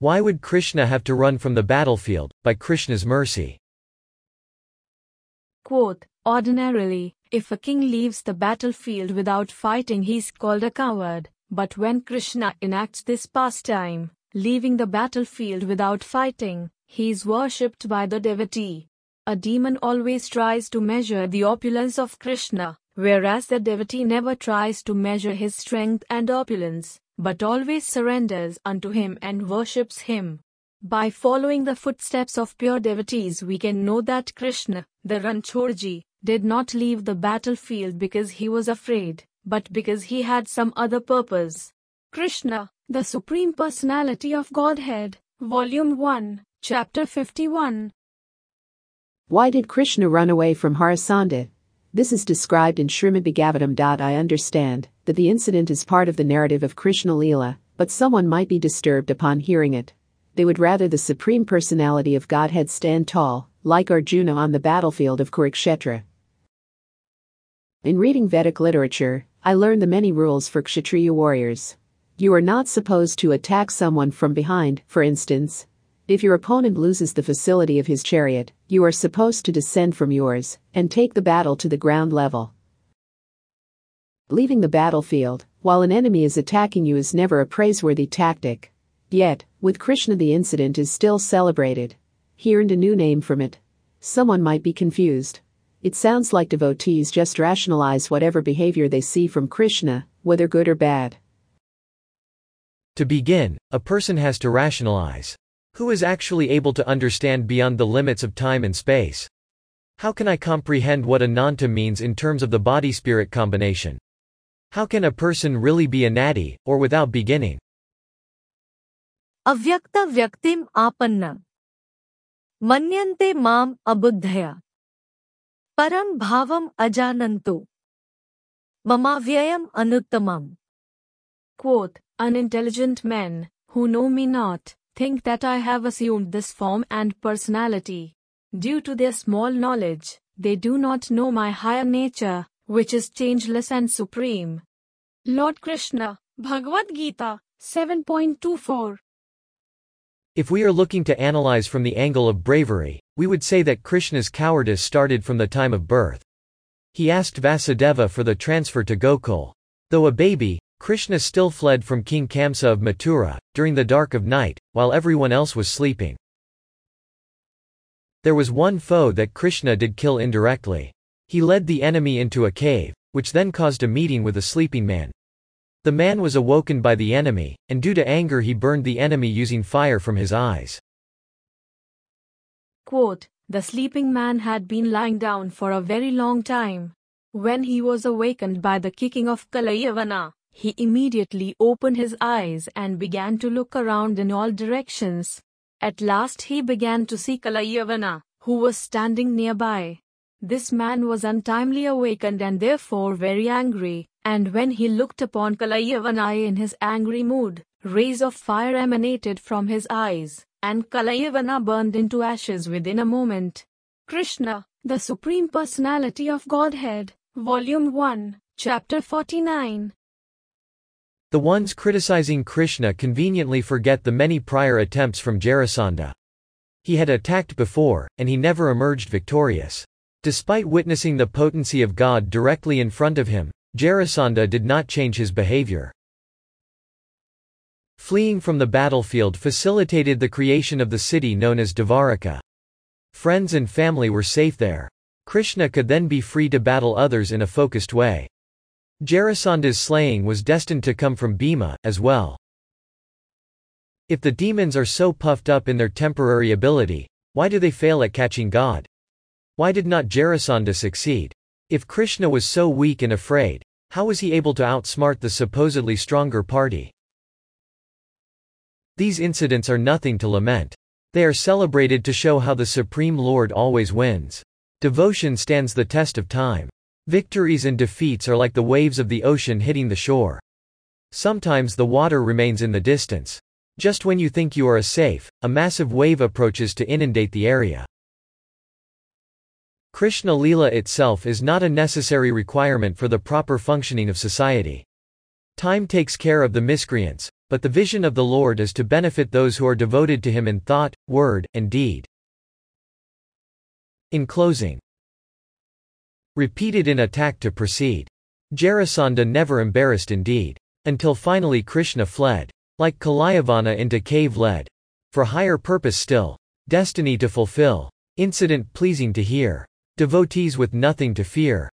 Why would Krishna have to run from the battlefield, by Krishna's mercy? Quote, ordinarily, if a king leaves the battlefield without fighting, he's called a coward. But when Krishna enacts this pastime, leaving the battlefield without fighting, he is worshipped by the devotee. A demon always tries to measure the opulence of Krishna, whereas the devotee never tries to measure his strength and opulence, but always surrenders unto him and worships him. By following the footsteps of pure devotees, we can know that Krishna, the Ranchorji, did not leave the battlefield because he was afraid, but because he had some other purpose. Krishna, the Supreme Personality of Godhead, Volume 1, Chapter 51. Why did Krishna run away from Harasanda? This is described in Srimad Bhagavatam. I understand that the incident is part of the narrative of Krishna Leela, but someone might be disturbed upon hearing it. They would rather the Supreme Personality of Godhead stand tall, like Arjuna on the battlefield of Kurukshetra. In reading Vedic literature, I learned the many rules for Kshatriya warriors. You are not supposed to attack someone from behind, for instance. If your opponent loses the facility of his chariot, you are supposed to descend from yours and take the battle to the ground level. Leaving the battlefield while an enemy is attacking you is never a praiseworthy tactic. Yet, with Krishna the incident is still celebrated. He earned a new name from it. Someone might be confused. It sounds like devotees just rationalize whatever behavior they see from Krishna, whether good or bad. To begin, a person has to rationalize. Who is actually able to understand beyond the limits of time and space? How can I comprehend what Ananta means in terms of the body-spirit combination? How can a person really be anadi, or without beginning? Avyakta vyaktim apanna. Manyante mam abuddhaya. Param bhavam ajananto. Mamavyayam anuttamam. Quote, unintelligent men, who know me not, think that I have assumed this form and personality. Due to their small knowledge, they do not know my higher nature, which is changeless and supreme. Lord Krishna, Bhagavad Gita, 7.24. If we are looking to analyze from the angle of bravery, we would say that Krishna's cowardice started from the time of birth. He asked Vasudeva for the transfer to Gokul. Though a baby, Krishna still fled from King Kamsa of Mathura, during the dark of night, while everyone else was sleeping. There was one foe that Krishna did kill indirectly. He led the enemy into a cave, which then caused a meeting with a sleeping man. The man was awoken by the enemy, and due to anger he burned the enemy using fire from his eyes. Quote, the sleeping man had been lying down for a very long time. When he was awakened by the kicking of Kalayavana, he immediately opened his eyes and began to look around in all directions. At last he began to see Kalayavana, who was standing nearby. This man was untimely awakened and therefore very angry, and when he looked upon Kalayavana in his angry mood, rays of fire emanated from his eyes, and Kalayavana burned into ashes within a moment. Krishna, the Supreme Personality of Godhead, Volume 1, Chapter 49. The ones criticizing Krishna conveniently forget the many prior attempts from Jarasandha. He had attacked before, and he never emerged victorious. Despite witnessing the potency of God directly in front of him, Jarasandha did not change his behavior. Fleeing from the battlefield facilitated the creation of the city known as Dvaraka. Friends and family were safe there. Krishna could then be free to battle others in a focused way. Jarasandha's slaying was destined to come from Bhima, as well. If the demons are so puffed up in their temporary ability, why do they fail at catching God? Why did not Jarasandha succeed? If Krishna was so weak and afraid, how was he able to outsmart the supposedly stronger party? These incidents are nothing to lament. They are celebrated to show how the Supreme Lord always wins. Devotion stands the test of time. Victories and defeats are like the waves of the ocean hitting the shore. Sometimes the water remains in the distance. Just when you think you are safe, a massive wave approaches to inundate the area. Krishna Leela itself is not a necessary requirement for the proper functioning of society. Time takes care of the miscreants, but the vision of the Lord is to benefit those who are devoted to Him in thought, word, and deed. In closing, repeated in attack to proceed. Jarasandha never embarrassed indeed. Until finally Krishna fled. Like Kalayavana into cave led. For higher purpose still. Destiny to fulfill. Incident pleasing to hear. Devotees with nothing to fear.